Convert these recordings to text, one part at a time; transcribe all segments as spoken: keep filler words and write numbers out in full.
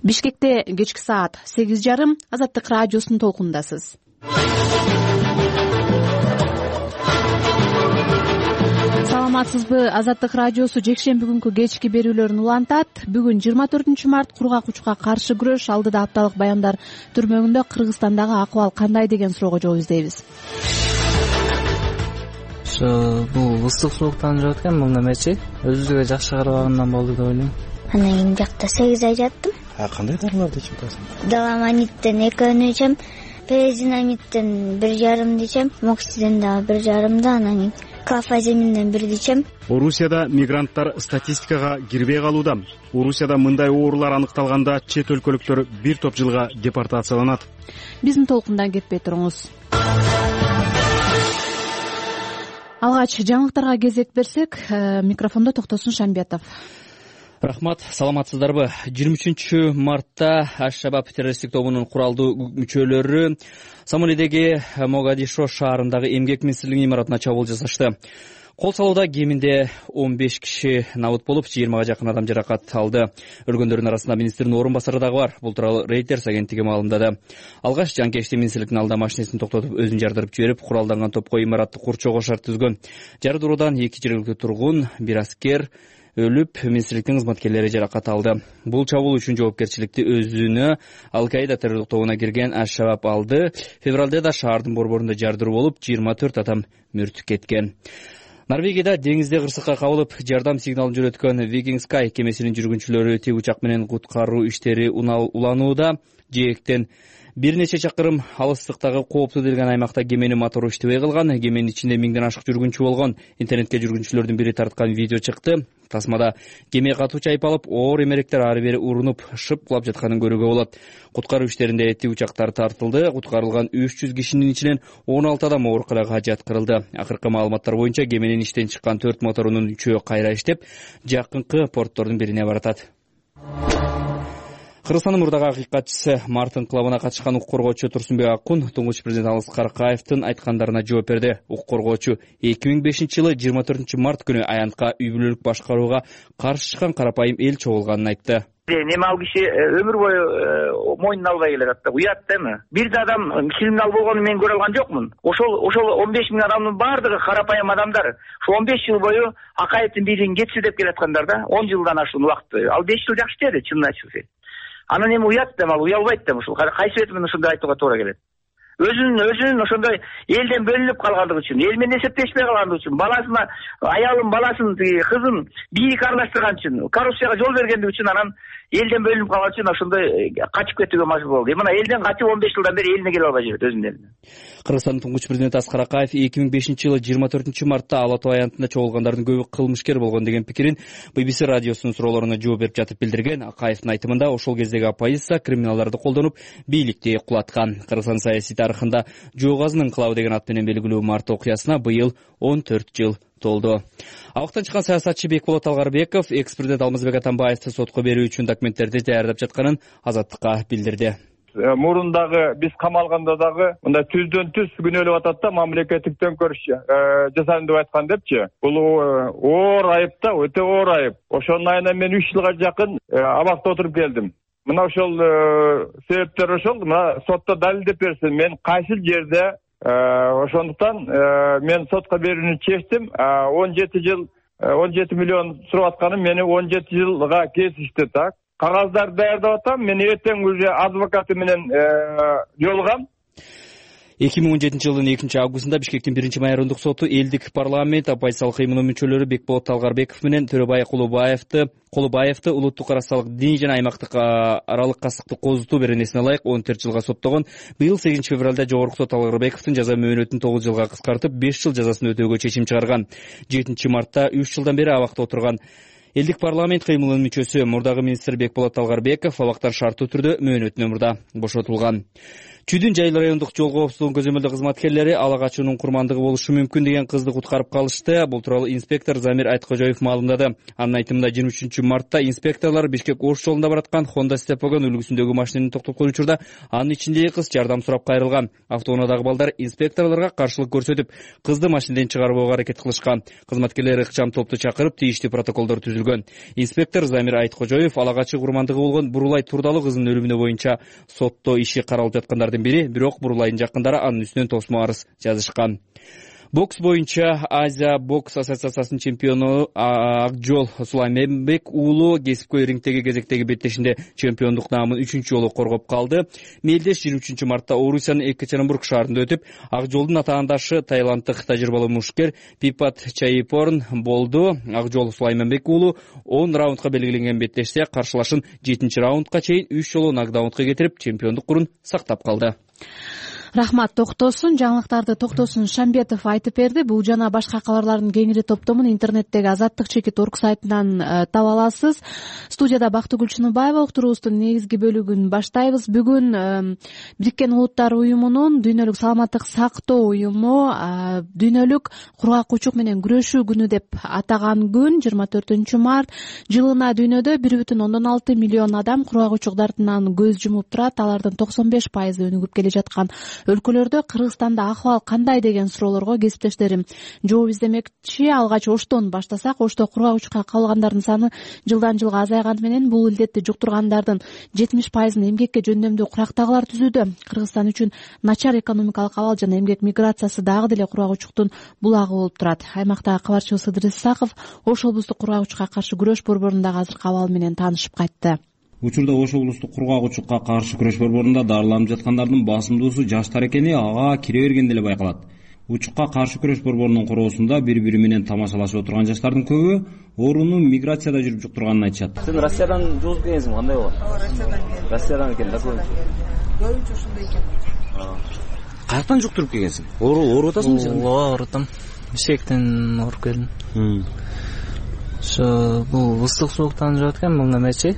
Бишкекте кечки саат сегиз жарым Азаттык радиосунун толкундасыз. Саламатсызбы? Азаттык радиосу жекшемби күнкү кечки берүүлөрүн улантат. Бүгүн жыйырма төртүнчү март кургак учка каршы күрөш алдыда апталык баяндар түрмөгүндө Кыргызстандагы акыбал кандай деген суроого жооп издейбиз. Ошо бул ысык сууктан жүрөт экен, бул немечи өзүбүзгө жакшы карабагандан болду деп ойлойм. Анан кийин жакта сегиз ай жаттым. А кандай дарыларды ичип атасың? Даламаниттен экөөнү ичем, перезинамидден бир жарымды ичем, моксиден дагы бир жарымды, анан кийин клофаземинден бирди ичем. Орусияда мигранттар статистикага кирбей калууда. Орусияда мындай оорулар аныкталганда чет өлкөлүктөр бир топ жылга депортацияланат. Биздин толкундан кетпей туруңуз. Алгач жаңылыктарга кезек берсек, микрофондо Токтосун Шамбетов. Рахмат, саламатсыздарбы? жыйырма үчүнчү мартта Аш-Шабаб террористтик тобунун куралдуу мүчөлөрү Сомалидеги Могадишо шаарындагы эмгек министрлигинин имаратына чабуул жасашты. Кол салууда кеминде он беш киши набыт болуп, жыйырмага жакын адам жаракат алды. Өлгөндөрдүн арасында министрдин орун басары дагы бар. Бул тууралуу Reuters агенттиги маалымдады. Алгач жанкечти министрликтин алдында машинесин токтотуп, өзүн жардырып жиберип, куралданган топко имаратты курчоого шарт түзгөн. Жардыруудан эки жергиликтүү тургун, бир аскер өлүп, министрликтин кызматкерлери жаракат алды. Бул чабуул үчүн жоопкерчиликти өзүнө Ал-Каида террорлук тобуна кирген Аш-Шабаб алды. Февралда да шаардын борборунда жардыруу болуп, жыйырма төрт адам мүрт кеткен. Норвегияда деңизде кырсыкка кабылып, жардам сигналын жөнөткөн Viking Sky кемесинин жүргүнчүлөрү тик учак менен куткаруу иштери уланууда. Жээктен бир нече чакырым алыстыктагы кооптуу делген аймакта кеменин мотору иштебей калган. Кеменин ичинде миңден ашык жүргүнчү болгон. Интернетке жүргүнчүлөрдүн бири тарткан видео чыкты. Тасмада кеме катуу чайпалып, оор эмеректер ары бери урунуп, шып кулап жатканын көрүүгө болот. Куткаруу иштеринде тик учактар тартылды. Куткарылган үч жүз кишинин ичинен он алты адам ооруканага жаткырылды. Акыркы маалыматтар боюнча кеменин иштен чыккан төрт моторунун үчөө кайра иштеп, жакынкы порттордун бирине баратат. Кыргызстандын мурдагы акыйкатчысы Мартын кылабына катышкан укук коргоочу Турсунбек Акун туңгуч президент Алыскар Акаевдин айткандарына жооп берди. Укук коргоочу эки миң бешинчи жылы жыйырма төртүнчү март күнү аянтка үй бүлөлүк башкарууга каршы чыккан карапайым эл чогулганын айтты. Неме ал киши өмүр бою мойнуна албай келатат да, уят да эми. Бир да адам криминал болгонун мен көрө алган жокмун. Ошол ошол он беш миң адамдын баардыгы карапайым адамдар. Ошо он беш жыл бою Акаевдин бийлигин кетси деп келаткандар да. он жылдан ашкан убакыт. Ал беш жыл жакшы иштеди, чынын айтышса. Анан эми уят да, ал уялбайт да, ушул кайсы бетимен ушундай айтууга туура келет. Өзүнүн өзүнүн ошондой элден бөлүнүп калгандыгы үчүн, эл менен эсептешпей калгандыгы үчүн, баласына, аялын, баласын, кызын бийик аралаштырган үчүн, коррупцияга жол бергендиги үчүн анан элден бөлүнүп калган үчүн ошондой качып кетүүгө мажбур болду. Мына элден качып он беш жылдан бери элине келе албай жүрөт өзүнүн элине. Кыргызстандын туңгуч президенти Аскар Акаев эки миң бешинчи жылы жыйырма төртүнчү мартта Ала Тоо аянтында чогулгандардын көбү кылмышкер болгон деген пикирин би би си радиосунун суроолоруна жооп берип жатып билдирген. Акаевдин айтымында ошол кездеги оппозиция криминалдарды колдонуп, бийликти кулаткан. Кыргызстан саясий тарыхында Жоогазынын инкылабы деген ат менен белгилүү март окуясына быйыл он төрт жыл толду. Абактан чыккан саясатчы Бекболот Алгарбеков экс-президент Алмазбек Атамбаевди сотко берүү үчүн документтерди даярдап жатканын Азаттыкка билдирди. Мурун-дагы биз камалганда дагы мындай түздөн түз күнөөлөп атат да, мамлекеттик төңкөрүш жасадым деп айткан депчи. Бул оор айып да, өтө оор айып. Ошонун айынан мен үч жылга жакын абакта отуруп келдим. Мына ошол себептер ошол, мына сотто далилдеп берсин, мен кайсы жерде ошондуктан мен сотко берүүнү чечтим. он жети жыл он жети миллион сурап атканым мени он жети жылга кесишти. Так кагаздарды даярдап атам, мен эртең уже адвокаты менен жолугам. эки миң он жетинчи жылдын экинчи августунда Бишкектин биринчи майорундук соту элдик парламент оппозициялык кыймылдын мүчөлөрү Бекболот Алгарбеков менен Төрөбай Кулубаевди Кулубаевди улуттук карасалык дини жана аймактык аралык кастыкты козутуу беренесине ылайык он төрт жылга соттогон. Быйыл сегизинчи февралда жогорку сот Алгарбековдун жаза мөөнөтүн тогуз жылга кыскартып, беш жыл жазасын өтөөгө чечим чыгарган. жетинчи мартта үч жылдан бери абакта отурган элдик парламент кыймылынын мүчөсү мурдагы министр Бекболот Алгарбеков абактан шарттуу түрдө мөөнөтүнөн мурда бошотулган. Чүйдүн Жайыл райондук жол коопсуздугун көзөмөлдөө кызматкерлери ала качуунун курмандыгы болушу мүмкүн деген кызды куткарып калышты. Бул тууралуу инспектор Замир Айткожоев маалымдады. Анын айтымында жыйырма үчүнчү мартта инспекторлор Бишкек-Ош жолунда бараткан Honda Step Wagon үлгүсүндөгү машинени токтоткон учурда анын ичиндеги кыз жардам сурап кайрылган. Автоунаадагы балдар инспекторлорго каршылык көрсөтүп, кызды машинеден чыгарууга аракет кылышкан. Кызматкерлер ыкчам топту чакырып, тийиштүү протоколдор түзүлгөн. Инспектор Замир Айткожоев ала качуу курмандыгы болгон Бурулай Турдалуу кызынын өлүмүнө боюнча сотто иши каралып жаткандардын бири, бирок Бурулайдын жакындары анын үстүнөн тосмо арыз жазышкан. Бокс боюнча Азия бокс ассоциациясынын чемпиону Акжол Сулайманбек уулу кесипкөй рингдеги кезектеги беттешинде чемпиондук наамын үчүнчү жолу коргоп калды. Мелдеш жыйырма үчүнчү мартта Орусиянын Екатеринбург шаарында өтүп, Акжолдун атаандашы таиланддык тажрыйбалуу мушкер Пипат Чайпорн болду. Акжол Сулайманбек уулу он раундка белгиленген беттеште каршылашын жетинчи раундка чейин үч жолу нокдаунтка кетирип, чемпиондук мурун сактап калды. Рахмат, токтосун. Жаңылыктарды Токтосун Шамбетов айтып берди. Бул жана башка кабарлардын кеңири топтомун интернеттеги азаттык чекит орг сайтынан таба аласыз. Студияда Бактыгүл Чыныбаева, уктуруубуздун негизги бөлүгүн баштайбыз. Бүгүн Бириккен Улуттар уюмунун дүйнөлүк саламаттык сактоо уюму дүйнөлүк кургак учук менен күрөшүү күнү деп атаган күн. жыйырма төртүнчү март жылына дүйнөдө бир бүтүн ондон алты миллион адам кургак учук дартынан көз жумуп турат. Алардын токсон беш пайызы өнүгүп келе жаткан өлкөлөрдө Кыргызстанда акыбал кандай деген суроолорго кесиптештерим жооп издемекчи. Алгач Оштон баштасак, Ошто кургак учукка кабылгандардын саны жылдан жылга азайганы менен бул илдетти жуктургандардын жетимиш пайызын эмгекке жөндөмдүү курактагылар түзүүдө. Кыргызстан үчүн начар экономикалык абал жана эмгек миграциясы дагы деле кургак учуктун булагы болуп турат. Аймактагы кабарчыбыз Ыдырыс Исаков Ош облустук кургак учукка каршы күрөш борборунда азыркы абал менен таанышып кайтты. Учурда Ош облустук кургак учукка каршы күрөш борборунда дарыланып жаткандардын басымдуусу жаштар экени ага кире бергенде эле байкалат. Учукка каршы күрөш борборунун куроосунда бири-бири менен тамашалашып отурган жаштардын көбү оорунун миграцияда жүрүп жуктурганын айтышат. Сен Россиядан жооп келгенсиң, кандай болот? Ооба, Россиядан келдим. Россиядан экен да көбүнчө. Көбүнчө ушундай экен. Каяктан жуктуруп келгенсиң? Ооруп атасыңбы сен? Ооба, оорутам. Бишкектен ооруп келдим. Ошо бул ыстык сууктан жүрөт экен бул немечи.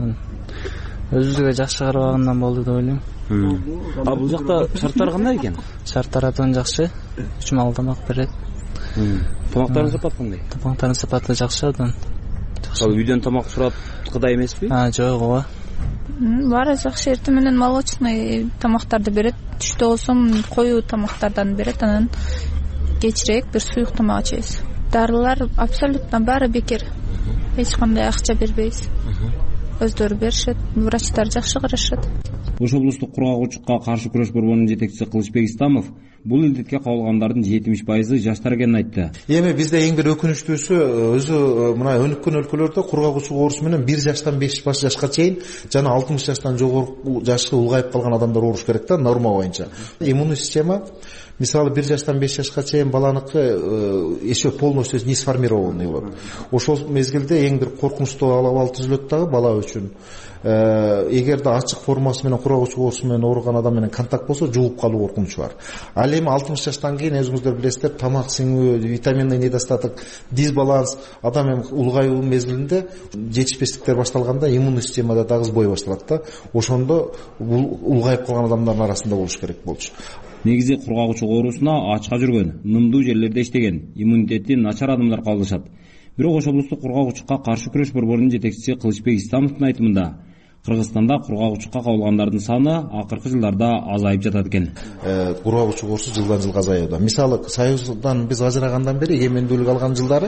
Өзүбүзгө жакшы карабагандан болду деп ойлойм. А бул жакта шарттар кандай экен? Шарттар абдан жакшы. Үч маал тамак берет. Тамактардын сапаты кандай? Тамактардын сапаты жакшы абдан. Ал үйдөн тамак сураткыдай эмеспи? А, жок, ооба. Баары жакшы. Эртең менен молочный тамактарды берет. Түштө болсом коюу тамактардан берет, анан кечирээк бир суюк тамак ичебиз. Дарылар абсолютно баары бекер. Эч кандай акча бербейбиз. Өздөрү беришет, врачтар жакшы карашат. Ош облустук кургак учукка каршы күрөш борборунун жетекчиси Кылычбек Истамов бул илдетке кабылгандардын жетимиш пайызы жаштар экенин айтты. Эми бизде эң бир өкүнүчтүүсү өзү мына өнүккөн өлкөлөрдө кургак учук оорусу менен бир жаштан беш жашка чейин жана алтымыш жаштан жогору жашы улгайып калган адамдар ооруш керек да, норма боюнча. Иммундуу система мисалы бир жаштан беш жашка чейин баланыкы еще полностью не сформированный болот. Ошол мезгилде эң бир коркунучтуу абал түзүлөт дагы бала үчүн. Эгерде ачык формасы менен кургак учук оорусу менен ооруган адам менен контакт болсо жугуп калуу коркунучу бар. Ал эми алтымыш жаштан кийин өзүңүздөр билесиздер, тамак сиңүү, витаминный недостаток, дисбаланс, адам эми улгайуу мезгилинде жетишпестиктер башталганда иммундуу системада дагы сбой башталат да. Ошондо бул улгайып калган адамдардын арасында болуш керек болчу. Негизи кургак учук оорусуна ачка жүргөн, нымдуу жерлерде иштеген, иммунитети начар адамдар кабылышат. Бирок Ош облустук кургак учукка каршы күрөш борборунун жетекчиси Кылычбек Истамовдун айтымында Кыргызстанда кургак учукка кабылгандардын саны акыркы жылдарда азайып жатат экен. Кургак учук оорусу жылдан жылга азаюуда. Мисалы Союздан биз ажырагандан бери, эгемендүүлүк алган жылдары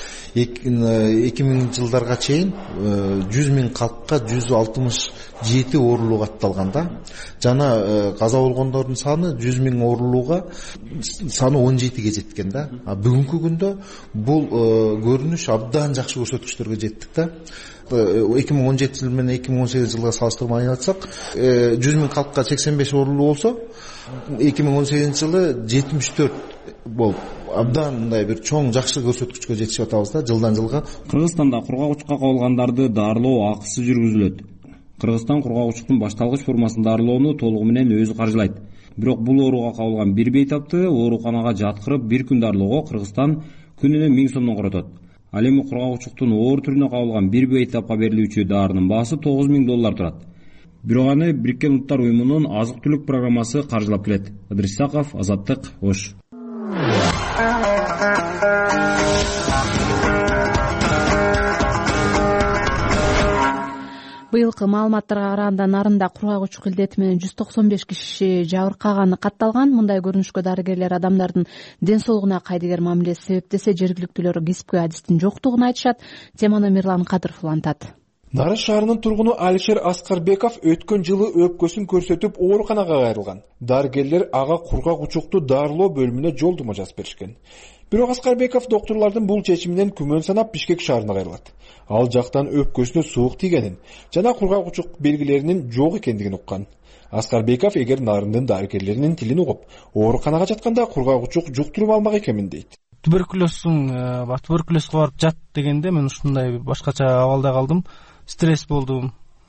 эки миңинчи жылдарга чейин жүз миң калкка жүз алтымыш жети оорулуу катталган да. Жана каза болгондордун саны жүз миң оорулууга саны он жетиге жеткен да. А бүгүнкү күндө бул көрүнүш абдан жакшы көрсөткүчтөргө жеттик да. эки миң он жетинчи жыл менен эки миң он сегизинчи жылга салыштырмай айтсак, жүз миң калкка сексен беш оорулуу болсо, эки миң он сегизинчи жылы жетимиш төрт болуп, абдан мындай бир чоң жакшы көрсөткүчкө жетишип атабыз да жылдан жылга. Кыргызстанда кургак учукка кабылгандарды дарылоо акысыз жүргүзүлөт. Кыргызстан кургак учуктун башталгыч формасын дарылоону толугу менен өзү каржылайт. Бирок бул ооруга кабылган бир бейтапты ооруканага жаткырып бир күн дарылоого Кыргызстан күнүнө миң сомдон коротот. Ал эми кургак учуктун оор түрүнө кабылган бир бейтапка берилүүчү дарынын баасы тогуз миң доллар турат. Бирок аны Бириккен Улуттар уюмунун азык түлүк программасы каржылап келет. Ыдырыс Исаков, Азаттык, Ош. Быйылкы маалыматтарга караганда нарында кургак учук илдети менен жүз токсон беш киши жабыркаганы катталган. Мындай көрүнүшкө дарыгерлер адамдардын ден соолугуна кайдыгер мамиле себептесе, жергиликтүүлөр кесипкөй адистин жоктугун айтышат. Теманы Мирлан Кадыров улантат. Нарын шаарынын тургуну Алишер Аскарбеков өткөн жылы өпкөсүн көрсөтүп ооруканага кайрылган. Дарыгерлер ага кургак учукту дарылоо бөлүмүнө жолдомо жазып беришкен. Бирок Аскарбеков доктурлардын бул чечиминен күмөн санап Бишкек шаарына кайрылат. Ал жактан өпкөсүнө суук тийгенин жана кургак учук белгилеринин жок экендигин уккан. Аскарбеков эгер нарындын дарыгерлеринин тилин угуп, ооруканага жатканда кургак учук жуктуруп алмак экенмин дейт. Туберкулезсуң, туберкулезге барып жат дегенде мен ушундай башкача абалда калдым. Стресс болдум.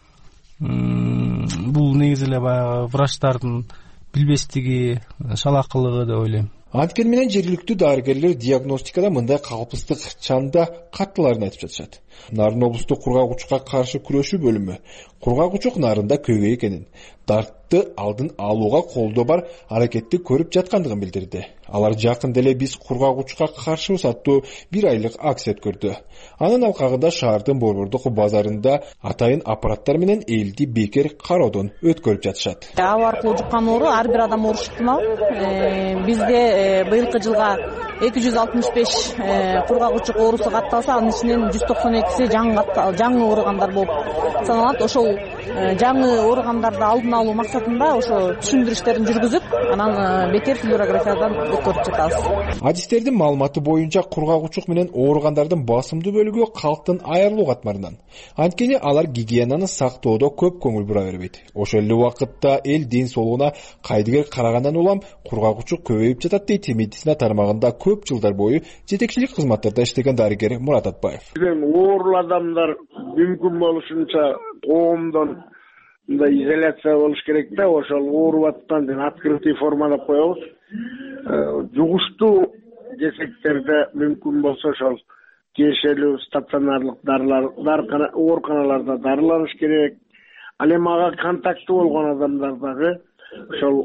Бул негизи эле баягы врачтардын билбестиги, шалакылыгы деп ойлойм. Анткени менен жергиликтүү дарыгерлер диагностикада мындай калыпсыздык чанда каттыларын айтып жатышат. Нарын облустук кургак учукка каршы күрөшүү бөлүмү кургак учук нарында көбөйгөн экенин, дартты алдын алууга колдоо бар аракетти көрүп жаткандыгын билдирди. Алар жакын деле биз кургак учукка каршы аттуу бир айлык акция өткөрдү. Анын алкагында шаардын борбордук базарында атайын аппараттар менен элди бекер кароодон өткөрүп жатышат. Аба аркылуу жуккан оору ар бир адам оорушу ыктымал. Бизде быйылкы жылга эки жүз алтымыш беш кургак учук оорусу катталса, анын ичинен жүз токсон экиси жаңы ооругандар болуп саналат. Ошол жаңы ооругандарды алдын алуу максатында ошо түшүндүрүштөрүн жүргүзүп, анан бекер флюорографиядан өткөрүп жатабыз. Адистердин маалыматы боюнча кургак учук менен ооругандардын басымдуу бөлүгү калктын айырылуу катмарынан. Анткени алар гигиенаны сактоодо көп көңүл бура бербейт. Ошол эле убакытта эл ден соолугуна кайдыгер карагандан улам кургак учук көбөйүп жатат дейт медицина тармагында көп жылдар бою жетекчилик кызматтарда иштеген дарыгер Мурат Атбаев. Оорулуу адамдар мүмкүн болушунча коомдон мындай изоляция болуш керек да, ошол ооруп аткан жана открытый формада коебуз. Жугуштуу кесектерде мүмкүн болсо ошол кешелүү стационарлык дарылар, ооруканаларда дарыланыш керек. Ал эми ага контакты болгон адамдар дагы ошол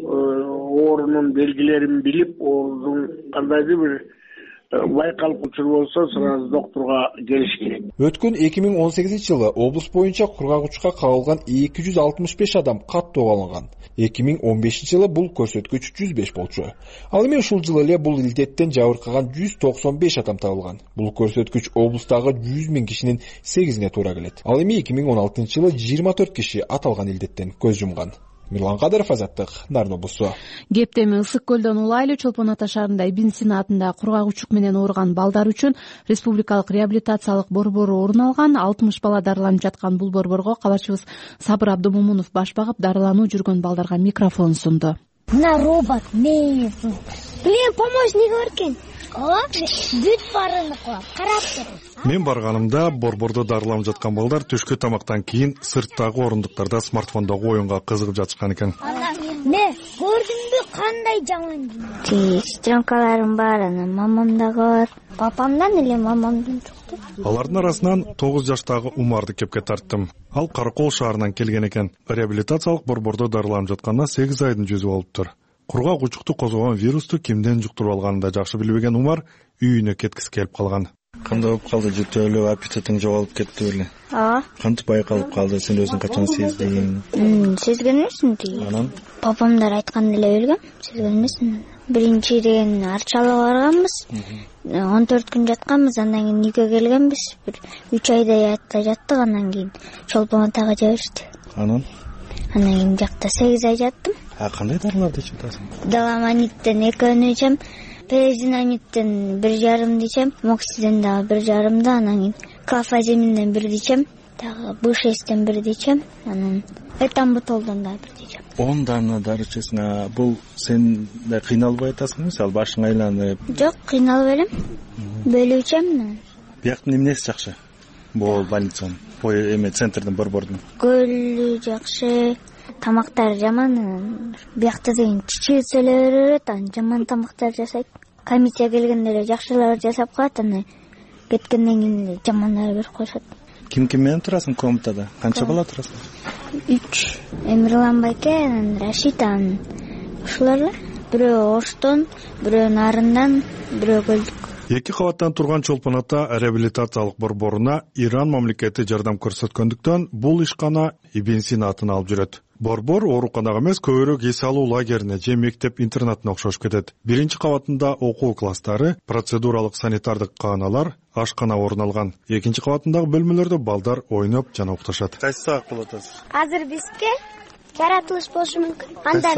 оорунун белгилерин билип, оорунун кандайдыр бир байкалып учур болсо, сразу доктурга келиш керек. Өткөн эки миң он сегизинчи жылы облус боюнча кургак учукка кабылган эки жүз алтымыш беш адам каттоо алынган. эки миң он бешинчи жылы бул көрсөткүч жүз беш болчу. Ал эми ушул жылы эле бул илдеттен жабыркаган жүз токсон беш адам табылган. Бул көрсөткүч облустагы жүз миң кишинин сегизине туура келет. Ал эми эки миң он алтынчы жылы жыйырма төрт киши аталган илдеттен көз жумган. Мирлан Кадыров, Азаттык, Нарын облусу. Кептеми Ысык көлдөн улайлуу Чолпон Ата шаарында Ибн Сина атындагы кургак учук менен ооруган балдар үчүн республикалык реабилитациялык борбору орун алган. алтымыш бала дарыланып жаткан бул борборго кабарчыбыз Сабыр Абдымомунов баш багып, дарылануу жүргөн балдарга микрофон сунду. Мына робот не билем помощник бар экен. Ооба, бүт баарына коет. Карап тур. Мен барганымда борбордо дарыланып жаткан балдар түшкү тамактан кийин сырттагы орундуктарда смартфондогу оюнга кызыгып жатышкан экен. Не, көрдүңбү кандай жаман? Сестренкаларым бар, анан мамам дагы бар. Папамдан эле мамамдан жок. Алардын арасынан тогуз жаштагы Умарды кепке тарттым. Ал Каракол шаарынан келген экен. Реабилитациялык борбордо дарыланып жатканда сегиз айдын жүзү болуптур. Кургак учукту козгогон вирусту кимден жуктуруп алганын да жакшы билбеген Умар үйүнө кеткиси келип калган. Кандай болуп калды? Жөтөлүп, аппетитиң жоголуп кетти беле? Ооба. Кантип байкалып калды? Сен өзүң качан сездиң? Сезген эмесмин тиги. Анан папамдар айткан эле билгем, сезген эмесмин. Биринчи деген Арчалга барганбыз. он төрт күн жатканбыз, андан кийин үйгө келгенбиз. Бир үч айдай ятта жаттык, андан кийин Чолпон Атага жиберишти. Анан? Андан кийин жакта сегиз ай жаттым. А кандай дарыларды ичип атасың? Даламаниттен экөөнү ичем, перизинамиттен бир жарымды ичем, моксиден дагы бир жарымды, анан кийин клофазиминден бирди ичем, дагы бэ шесттен бирди ичем, анан этамбутолдон дагы бирди ичем. он дана дары ичесиң. А бул сен да кыйналбай атасың, мисалы башың айланып? Жок, кыйналбай элем. Бөлүп ичем. Бияктын эмнеси жакшы? Бул больницанын, бой эме центрдин борбордун. Көлү жакшы. Тамактар жаман. Биякта деген чичип эле берет, анан жаман тамактар жасайт. Комиссия келгенде эле жакшылар жасап коет, анан кеткенден кийин жамандар берип коюшат. Ким ким менен турасың комнатада? Канча бала турасың? үч Эмирлан байке, анан Рашид, анан ушулар эле. Бирөө Оштон, бирөө Нарындан, бирөө Көлдүк. Эки кабаттан турган чолпон ата реабилитациялык борборуна Иран мамлекети жардам көрсөткөндүктөн бул ишкана Ибн Сина атын алып жүрөт. Борбор ооруканага эмес, көбүрөөк эс алуу лагерине же мектеп интернатына окшош кетет. Биринчи кабатында окуу класстары, процедуралык санитардык кааналар, ашкана орун алган. Экинчи кабатындагы бөлмөлөрдө балдар ойноп жана укташат. Кайсы саат болуп атасыз? Азыр бизге жаратылыш болушу мүмкүн. Анда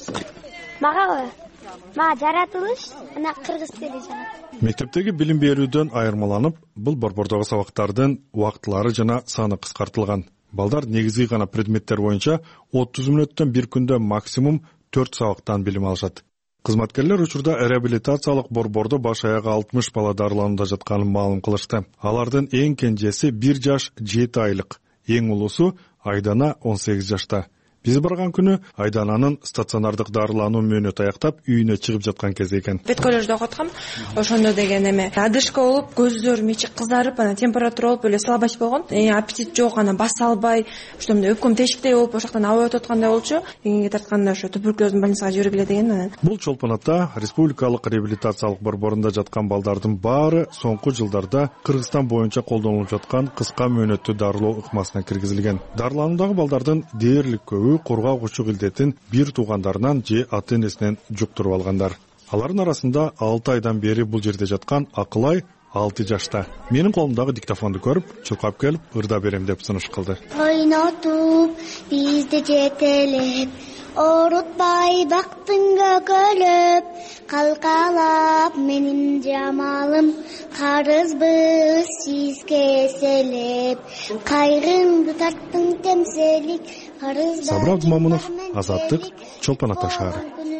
мага мага жаратылыш, ана кыргыз тили жана. Мектептеги билим берүүдөн айырмаланып, бул борбордогу сабактардын убактылары жана саны кыскартылган. Балдар негизги гана предметтер боюнча отуз мүнөттөн бир күндө максимум төрт сабактан билим алышат. Кызматкерлер учурда реабилитациялык борбордо баш аягы алтымыш бала дарыланууда жатканын маалым кылышты. Алардын эң кенжеси бир жаш жети айлык, эң улуусу Айдана он сегиз жашта. Биз барган күнү Айдананын стационардык дарылануу мөөнөтү аяктап үйүнө чыгып жаткан кез экен. Бет коллежде окуп аткам. Ошондо деген эме одышка болуп, көздөр мичи кызарып, анан температура болуп, эле слабость болгон. Э, аппетит жок, анан баса албай, ошондой өпкөм тешиктей болуп, ошоктон аба өтүп аткандай болчу. Кийинге тартканда ошо туберкулёздун больницага жиберип эле деген анан. Бул чолпон ата республикалык реабилитациялык борборунда жаткан балдардын баары соңку жылдарда Кыргызстан боюнча колдонулуп жаткан кыска мөөнөттүү дарылоо ыкмасына киргизилген. Дарылануудагы балдардын дээрлик көбү кургак-учук илдетин бир туугандарынан же ата-энесинен жуктуруп алгандар. Алардын арасында алты айдан бери бул жерде жаткан Акылай алты жашта. Менин колумдагы диктофонду көрүп, чуркап келип, ырда берем деп сунуш кылды. Ойнотуп, бизди жетелеп, орутпай бактың көкөлөп, калкалап менин жамалым, карызбыз сизге эселеп, кайрыңды тарттың темселик, карыздар. Сабыр Абдумамунов, Азаттык, Чолпон ата шаары.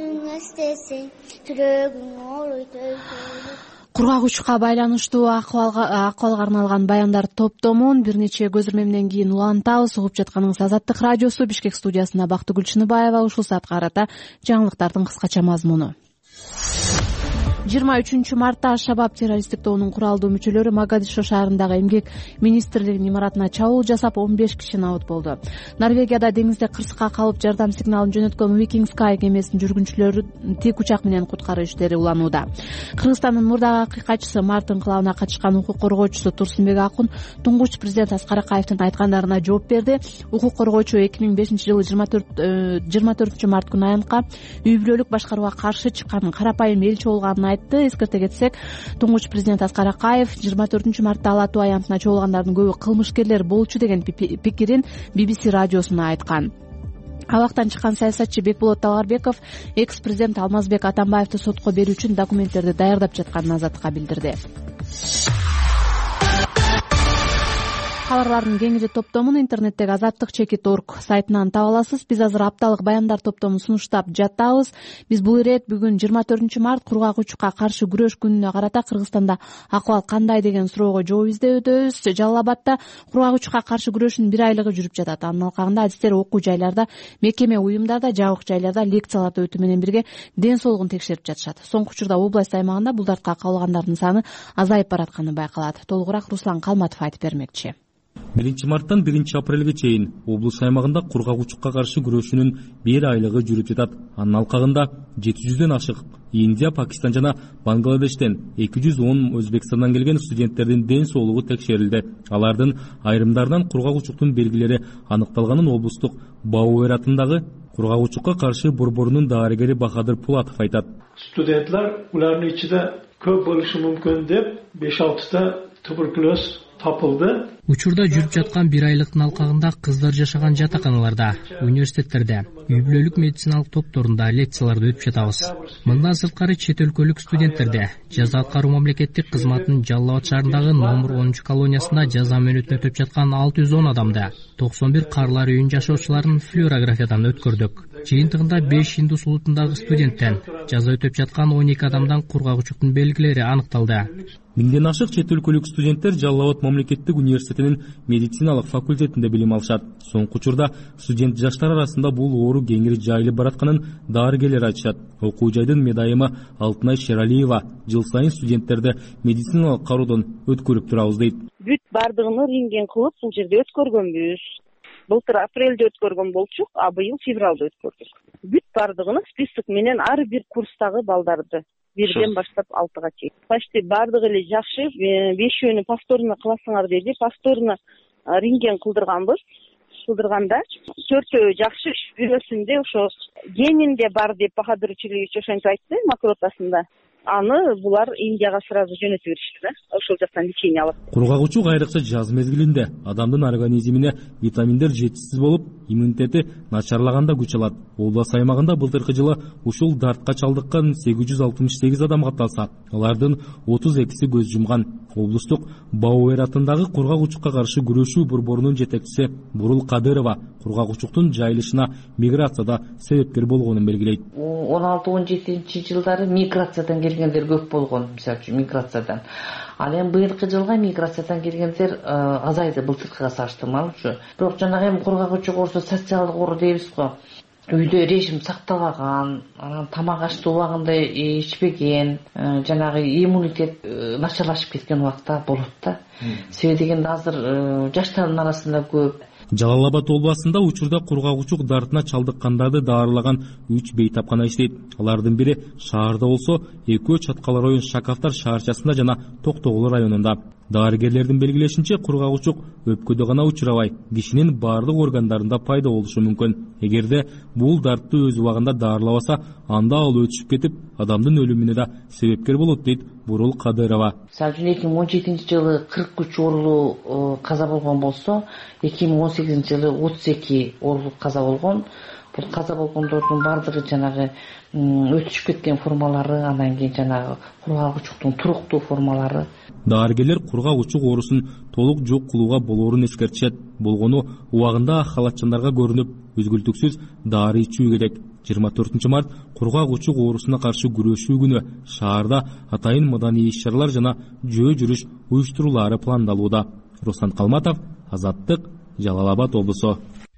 Кургак-учукка байланыштуу акыбалга арналган баяндар топтомун бир нече көзүрмөмдөн кийин улантабыз. Угуп жатканыңыз Азаттык радиосу. Бишкек студиясында Бактыгүл Чыныбаева. Ушул саатка карата жаңылыктардын кыскача мазмуну. жыйырма үчүнчү мартта Аш-Шабаб террористтик тобунун куралдуу мүчөлөрү Могадишо шаарындагы эмгек министрлигинин имаратына чабуул жасап, он беш киши набыт болду. Норвегияда деңизде кырсыкка калып жардам сигналын жөнөткөн Viking Sky кемесинин жүргүнчүлөрү тик учак менен куткаруу иштери уланууда. Кыргызстандын мурдагы акыйкатчысы Март инкылабына катышкан укук коргоочусу Турсунбек Акун туңгуч президент Аскар Акаевдин айткандарына жооп берди. Укук коргоочу эки миң бешинчи жылы жыйырма төртүнчү март күнү аянтка үй бүлөлүк башкарууга каршы чыккан карапайым элчи болгонун айтты. Эскерте кетсек, туңгуч президент Аскар Акаев жыйырма төртүнчү мартта Ала Тоо аянтына чогулгандардын көбү кылмышкерлер болчу деген пикирин би би си радиосуна айткан. Абактан чыккан саясатчы Бекболот Талгарбеков экс-президент Алмазбек Атамбаевди сотко берүү үчүн документтерди даярдап жатканын Азаттыкка билдирди. Кабарлардын кеңири топтомун интернеттеги азаттык чекит точка орг сайтынан таба аласыз. Биз азыр апталык баяндар топтомун сунуштап жатабыз. Биз бул ирет бүгүн жыйырма төртүнчү март кургак-учукка каршы күрөш күнүнө карата Кыргызстанда акыбал кандай деген суроого жооп издөбүз. Жалал Абадда кургак-учукка каршы күрөшүнүн бир айлыгы жүрүп жатат. Анын алкагында адистер окуу жайларда, мекеме уюмдарда, жабык жайларда лекцияларды өтүү менен бирге ден соолугун текшерип жатышат. Соңку учурда область аймагында бул дартка кабылгандардын саны азайып баратканы байкалат. Толугураак Руслан Калматов айтып бермекчи. биринчи марттан биринчи апрелге чейин облус аймагында кургак-учукка каршы күрөшүүнүн бир айлыгы жүрүп жатат. Анын алкагында жети жүздөн ашык Индия, Пакистан жана Бангладештен эки жүз он Өзбекстандан келген студенттердин ден соолугу текшерилди. Алардын айрымдарынан кургак-учуктун белгилери аныкталганын облустук Баубер атындагы кургак-учукка каршы борборунун дарыгери Бахадыр Пулатов айтат. Студентлер улардын ичинде көп болушу мүмкүн деп беш алтыта туберкулез тапылды. Учурда жүрүп жаткан бир айлыктын алкагында кыздар жашаган жатаканаларда, университеттерде, үй бүлөлүк медициналык топторунда лекцияларды өтүп жатабыз. Мындан сырткары чет өлкөлүк студенттерде жаза аткаруу мамлекеттик кызматынын Жалал Абад шаарындагы номер онунчу колониясында жаза мөөнөтүн өтөп жаткан алты жүз он адамды токсон бир карлар үйүн жашоочуларын флюорографиядан өткөрдүк. Жыйынтыгында беш Индус улутундагы студенттен жаза өтөп жаткан он эки адамдан кургак-учуктун белгилери аныкталды. Миңден ашык чет өлкөлүк студенттер Жалал Абад мамлекеттик университетинин медициналык факультетинде билим алышат. Соңку учурда студент жаштар арасында бул оору кеңири жайылып баратканын дарыгерлер айтышат. Окуу жайдын медайымы Алтынай Шералиева жыл сайын студенттерди медициналык кароодон өткөрүп турабыз дейт. Бүт бардыгын рентген кылып, бул жерде өткөргөнбүз. былтыр апрелде өткөргөн болчук, а быйыл февралда өткөрдүк. Бүт бардыгын список менен ар бир курстагы балдарды бирден баштап алтыга чейин. Почти бардыгы эле жакшы. Бешөөнү повторно кыласыңар деди. Повторно рентген кылдырганбыз. Кылдырганда төртөө жакшы, бирөөсүндө ошо генинде бар деп Бахадыр Училович ошентип айтты макротасында. Аны булар Индияга сразу жөнөтүп беришти да. Ошол жактан лечение алат. Кургагучук айрыкча жаз мезгилинде адамдын организмине витаминдер жетишсиз болуп, иммунитети начарлаганда күч алат. Облас аймагында былтыркы жылы ушул дартка чалдыккан сегиз жүз алтымыш сегиз адам катталса, алардын отуз экиси көз жумган. Облустук Бауэр атындагы кургагучукка каршы күрөшүү борборунун жетекчиси Бурул Кадырова кургагучуктун жайылышына миграцияда себепкер болгонун белгилейт. он алты он жетинчи жылдары миграциядан келгендер көп болгон, мисалы үчүн миграциядан. Ал эми быйылкы жылга миграциядан келгендер азайды былтыркыга салыштырмалуу ушу. Бирок жанагы эми кургагучук оорусу социалдык оору дейбиз го. Үйдө режим сакталган, анан тамак ашты убагында ичпеген, жанагы иммунитет начарлашып кеткен убакта болот да. Себеби дегенде азыр жаштардын арасында көп. Жалал Абад областында учурда кургагучук дартына чалдыккандарды даарылаган үч бейтапкана иштейт. Алардын бири шаарда болсо, экөө Чаткал район Шакафтар шаарчасында жана Токтогул районунда. Дарыгерлердин белгилешинче, кургагучук өпкөдө гана учурабай, кишинин баардык органдарында пайда болушу мүмкүн. Эгерде бул дартты өз убагында даарылабаса, анда ал өтүшүп кетип, адамдын өлүмүнө да себепкер болот дейт Бурул Кадырова. Мисалы үчүн эки миң он жетинчи жылы кырк үч оорулуу каза болгон болсо, эки миң он сегизинчи жылы отуз эки оорулуу каза болгон. Бул каза болгондордун баардыгы жанагы өтүшүп кеткен формалары, андан кийин жанагы кургагучуктун туруктуу формалары. Дарыгерлер кургагучук оорусун толук жок кылууга болоорун эскертишет. Болгону убагында халатчандарга көрүнүп, үзгүлтүксүз дары ичүү керек. жыйырма төртүнчү март кургагучук оорусуна каршы күрөшүү күнү шаарда атайын маданий иш-чаралар жана жөө жүрүш уюштурулаары пландалууда. Руслан Калматов, Азаттык, Жалал Абад облусу.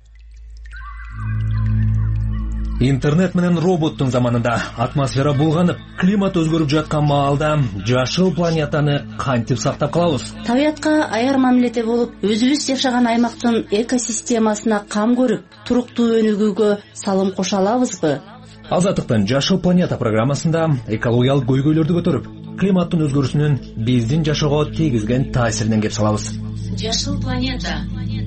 Интернет менен роботтун заманында атмосфера булганып, климат өзгөрүп жаткан маалда жашыл планетаны кантип сактап калабыз? Табиятка аяр мамиледе болуп, өзүбүз жашаган аймактын экосистемасына кам көрүп, туруктуу өнүгүүгө салым кошо алабызбы? Азаттыктын Жашыл планета программасында экологиялык көйгөйлөрдү көтөрүп, климаттын өзгөрүүсүнүн биздин жашоого тийгизген таасиринен кеп салабыз. Жашыл планета.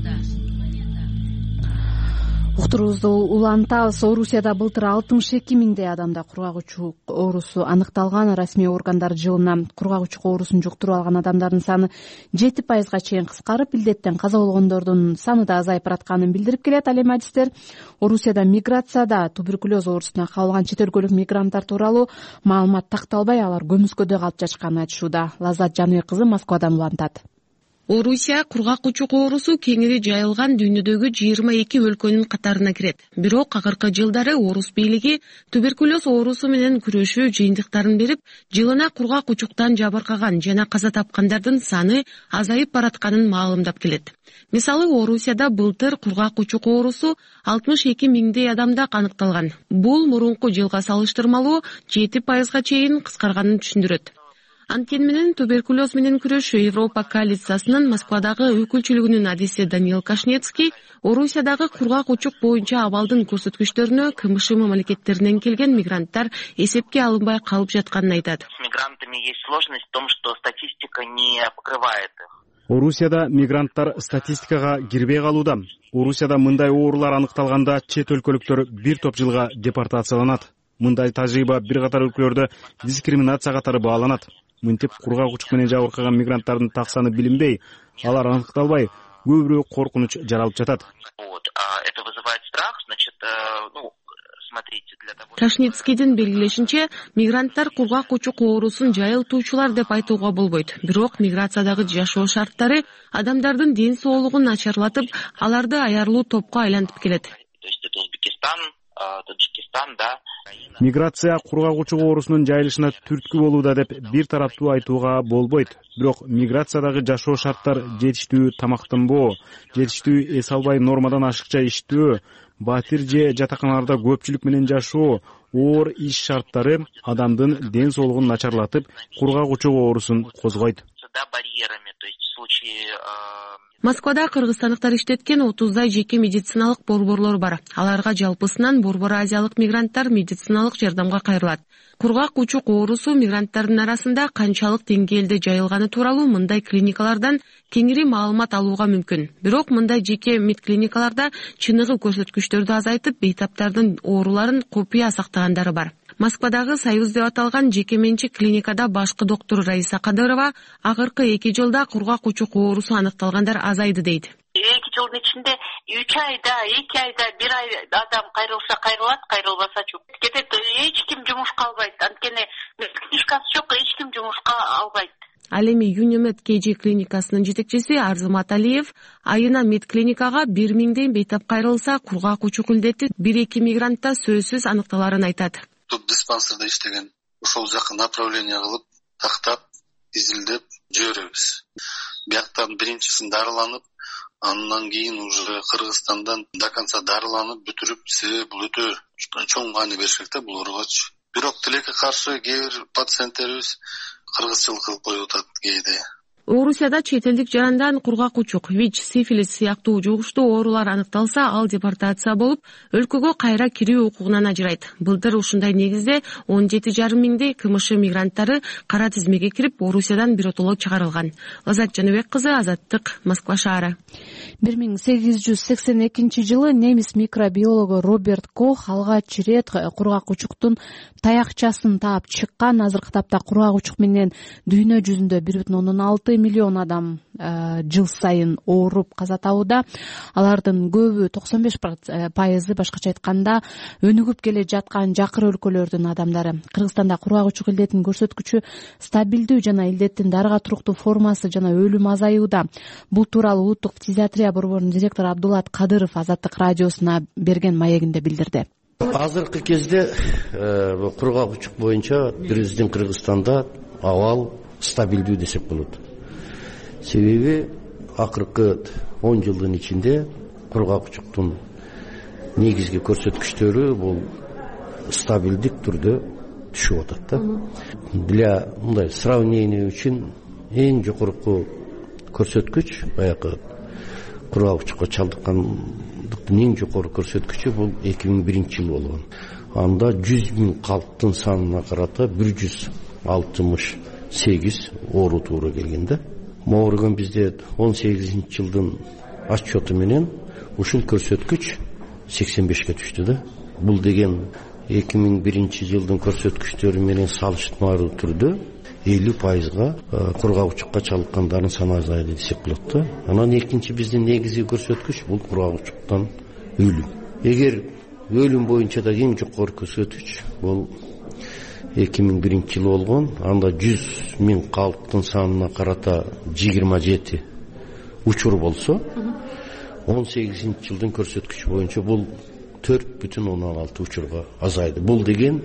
Уктуруубузду улантабыз. Орусияда былтыр алтымыш эки миңдей адамда кургагучук оорусу аныкталган. Расмий органдар жылына кургагучук оорусун жуктуруп алган адамдардын саны жети пайызга чейин кыскарып, илдеттен каза болгондордун саны да азайып баратканын билдирип келет. Ал эми адистер Орусияда миграцияда туберкулез оорусуна кабылган чет өлкөлүк мигранттар тууралуу маалымат такталбай, алар көмүскөдө калып жатышканын айтышууда. Лаззат Жаныбек кызы Москвадан улантат. Орусия кургак-кучук оорусу кеңири жайылган дүйнөдөгү жыйырма эки өлкөнүн катарына кирет. Бирок акыркы жылдары орус бийлиги туберкулез оорусу менен күрөшүү жыйынтыктарын берип, жылына кургак-кучуктан жабыркаган жана каза тапкандардын саны азайып баратканын маалымдап келет. Мисалы, Орусияда былтыр кургак-кучук оорусу алтымыш эки миңдей адамда аныкталган. Бул мурунку жылга салыштырмалуу жети пайызга чейин кыскарганын түшүндүрөт. Анткени менен туберкулез менен күрөшүү Европа коалициясынын Москвадагы өкүлчүлүгүнүн адиси Даниил Кашнецкий Орусиядагы кургак-кучук боюнча абалдын көрсөткүчтөрүнө КМШ мамлекеттеринен келген мигранттар эсепке алынбай калып жатканын айтат. С мигрантами есть сложность в том, что статистика не покрывает их. Орусияда мигранттар статистикага кирбей калууда. Орусияда мындай оорулар аныкталганда чет өлкөлүктөр бир топ жылга депортацияланат. Мындай тажрыйба бир катар өлкөлөрдө дискриминация катары бааланат. Мынтип кургак-кучук менен жабыркаган мигранттардын так саны билинбей, алар аныкталбай, көбүрөөк коркунуч жаралып жатат. Это вызывает страх, значит, ну, смотрите, для того... Кашницкийдин белгилешинче, мигранттар кургак-кучук оорусун жайылтуучулар деп айтууга болбойт. Бирок миграциядагы жашоо шарттары адамдардын ден соолугун начарлатып, аларды аярлуу топко айлантып келет. То есть это Узбекистан, Таджикистан, да. Миграция кургак-кучук оорусунун жайылышына түрткү болууда деп бир тараптуу айтууга болбойт. Бирок миграциядагы жашоо шарттар жетиштүү тамактанбоо, жетиштүү эс албай нормадан ашыкча иштөө, батир же жатаканаларда көпчүлүк менен жашоо, оор иш шарттары адамдын ден соолугун начарлатып, кургак-кучук оорусун козгойт. Да, барьерами, то есть в случае Москвада кыргызстандыктар иштеткен отуздай жеке медициналык борборлор бар. Аларга жалпысынан борбор азиялык мигранттар медициналык жардамга кайрылат. Кургак учук оорусу мигранттардын арасында канчалык деңгээлде жайылганы тууралуу мындай клиникалардан кеңири маалымат алууга мүмкүн. Бирок мындай жеке медклиникаларда чыныгы көрсөткүчтөрдү азайтып, бейтаптардын ооруларын купуя сактагандары бар. Москвадагы Союз деп аталган жеке менчик клиникада башкы доктор Раиса Кадырова акыркы эки жылда кургак учук оорусу аныкталгандар азайды дейт. эки жылдын ичинде үч айда, эки айда, бир ай адам кайрылса кайрылат, кайрылбаса чоп кетет. Эч ким жумушка албайт. Анткени медклиникасы жок, эч ким жумушка албайт. Ал эми Юнимед Кежи клиникасынын жетекчиси Арзымат Алиев айына медклиникага бир миңдей бейтап кайрылса, кургак учук илдети бир-эки мигрантта сөзсүз аныкталарын айтат. Топ диспансерде иштеген, ошол жака направление кылып, тактап, изилдеп жиберебиз. Бияктан биринчисин дарыланып, андан кийин уже Кыргызстандан до конца дарыланып бүтүрүп, себеби бул өтө чоң маани беришет да бул ооруугачы. Бирок тилекке каршы кээ бир пациенттерибиз кыргызчылык кылып коюп атат кээде. Орусияда чет элдик жарандан кургак учук, ВИЧ, сифилис сыяктуу жугуштуу оорулар аныкталса, ал депортация болуп, өлкөгө кайра кирүү укугунан ажырайт. Былтыр ушундай негизде он жети жарым миңдей КМШ мигранттары кара тизмеге кирип, Орусиядан биротоло чыгарылган. Лазат Жаныбек кызы, Азаттык, Москва шаары. бир миң сегиз жүз сексен экинчи жылы немис микробиологу Роберт Кох алгач ирет кургак учуктун таякчасын таап чыккан. Азыркы тапта кургак учук менен дүйнө жүзүндө бир бүтүн ондон алты миллион адам жыл сайын ооруп каза табууда. Алардын көбү токсон беш пайызы башкача айтканда өнүгүп келе жаткан жакыр өлкөлөрдүн адамдары. Кыргызстанда кургак учук илдетинин көрсөткүчү стабилдүү жана илдеттин дарыга туруктуу формасы жана өлүм азаюуда. Бул тууралуу улуттук фтизиатрия борборунун директору Абдулат Кадыров Азаттык радиосуна берген маегинде билдирди. Азыркы кезде кургак учук боюнча биздин Кыргызстанда абал стабилдүү десек болот. Себеби акыркы он жылдын ичинде кургак учуктун негизги көрсөткүчтөрү бул стабилдик түрдө түшүп атат да. Для мындай сравнение үчүн эң жогорку көрсөткүч баягы кургак учукка чалдыккандыктын эң жогорку көрсөткүчү бул эки миң биринчи жыл болгон. Анда жүз миң калктын санына карата бир жүз алтымыш сегиз оору туура келген да. Могоргон бизде он сегизинчи жылдын отчету менен ушул көрсөткүч сексен бешке түштү да. Бул деген эки миң биринчи жылдын көрсөткүчтөрү менен салыштырмалуу түрдө элүү пайызга кургак учукка чалдыккандардын саны азайды десек болот да. Анан экинчи биздин негизги көрсөткүч бул кургак учуктан өлүм. Эгер өлүм боюнча да эң жогорку көрсөткүч бул эки миң биринчи жыл болгон. Анда жүз миң калктын санына карата жыйырма жети учур болсо, он сегизинчи жылдын көрсөткүчү боюнча бул төрт бүтүн ондон алты учурга азайды. Бул деген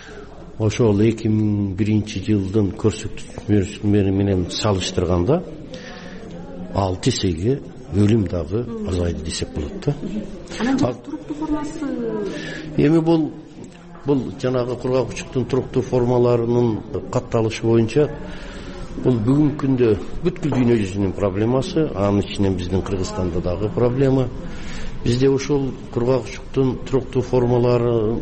ошол эки миң биринчи жылдын көрсөткүчү менен салыштырганда алты эсеге өлүм дагы азайды десек болот да. Анан туруктуу формасы эми бул бул жанагы кургак учуктун туруктуу формаларынын катталышы боюнча бул бүгүнкү күндө бүткүл дүйнө жүзүнүн проблемасы, анын ичинен биздин Кыргызстанда дагы проблема. Бизде ошол кургак учуктун туруктуу формалары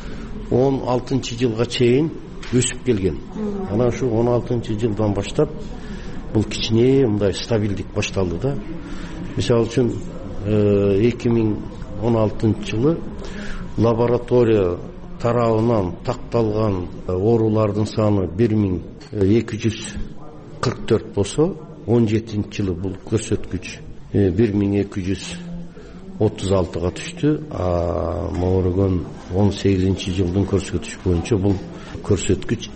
он алтынчы жылга чейин өсүп келген. Анан ушу он алтынчы жылдан баштап бул кичине мындай стабилдик башталды да. Мисалы үчүн эки миң он алтынчы жылы лаборатория тарабынан такталган оорулардын саны бир миң эки жүз кырк төрт болсо, он жетинчи жылы бул көрсөткүч бир миң эки жүз отуз алтыга түштү. А могоргон он сегизинчи жылдын көрсөткүчү боюнча бул көрсөткүч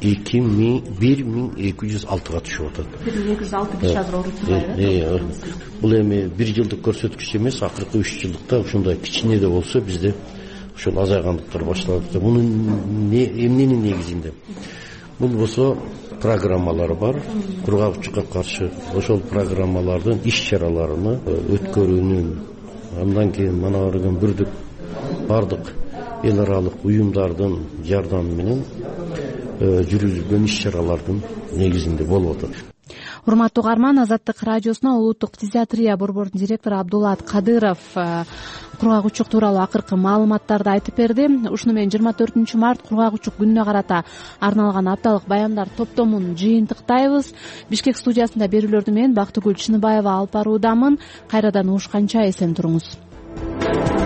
бир миң эки жүз алтыга түшүп атат. бир миң эки жүз алты киши азыр ооруп. Бул эми бир жылдык көрсөткүч эмес, акыркы үч жылдыкта ушундай кичине да болсо бизде ошол азайгандыктар башталды. Мунун эмненин негизинде? Бул болсо программалар бар. Кургак учукка каршы ошол программалардын иш-чараларыны өткөрүүнүн, андан кийин мана барган бүрдүк бардык эл аралык уюмдардын жардамы менен жүргүзүлгөн иш-чаралардын негизинде болуп атат. урматтуу угарман, Азаттык радиосуна улуттук фтизиатрия борборунун директору Абдулат Кадыров кургак учук тууралуу акыркы маалыматтарды айтып берди. Ушуну менен жыйырма төртүнчү март кургак учук күнүнө карата арналган апталык баяндар топтомун жыйынтыктайбыз. Бишкек студиясында берүүлөрдү мен Бактыгүл Чыныбаева алып баруудамын. Кайрадан угушканча эсен туруңуз.